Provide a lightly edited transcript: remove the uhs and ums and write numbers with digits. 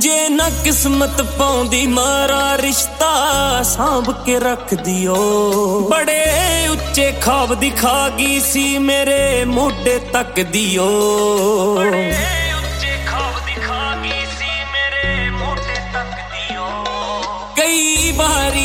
ਜੇ ਨਾ ਕਿਸਮਤ ਪਾਉਂਦੀ ਮਾਰਾ ਰਿਸ਼ਤਾ ਸਾਂਭ ਕੇ ਰੱਖ ਦਿਓ। ਬੜੇ ਉੱਚੇ ਖਾਬ ਦਿਖਾ ਗਈ ਸੀ ਮੇਰੇ ਮੋਢੇ ਤੱਕ ਦਿਓ।